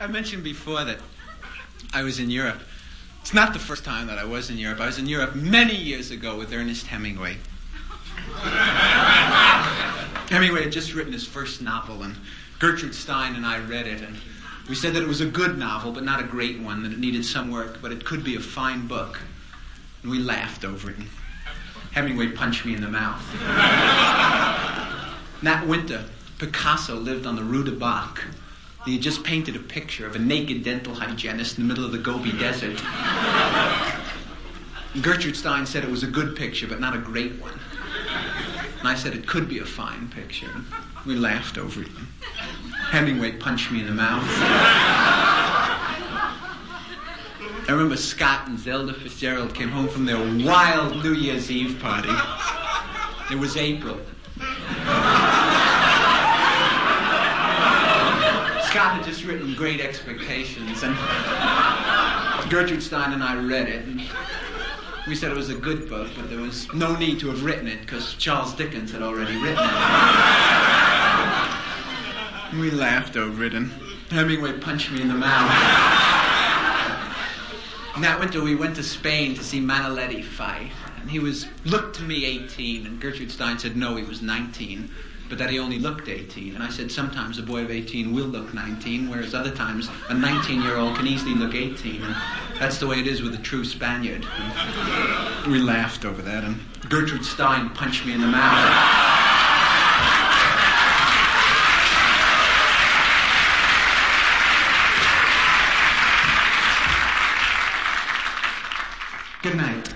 I mentioned before that I was in Europe. It's not the first time that I was in Europe. I was in Europe many years ago with Ernest Hemingway. Hemingway had just written his first novel, and Gertrude Stein and I read it, and we said that it was a good novel, but not a great one, that it needed some work, but it could be a fine book. And we laughed over it, and Hemingway punched me in the mouth. That winter, Picasso lived on the Rue de Bac. He had just painted a picture of a naked dental hygienist in the middle of the Gobi Desert. And Gertrude Stein said it was a good picture, but not a great one. And I said it could be a fine picture. And we laughed over it. Hemingway punched me in the mouth. I remember Scott and Zelda Fitzgerald came home from their wild New Year's Eve party. It was April. Scott had just written Great Expectations, and Gertrude Stein and I read it, and we said it was a good book, but there was no need to have written it, because Charles Dickens had already written it. And we laughed over it, and Hemingway punched me in the mouth. And that winter we went to Spain to see Manaletti fight, and he looked to me 18, and Gertrude Stein said no, he was 19. But that he only looked 18. And I said, sometimes a boy of 18 will look 19, whereas other times a 19-year-old can easily look 18. And that's the way it is with a true Spaniard. And we laughed over that, and Gertrude Stein punched me in the mouth. Good night.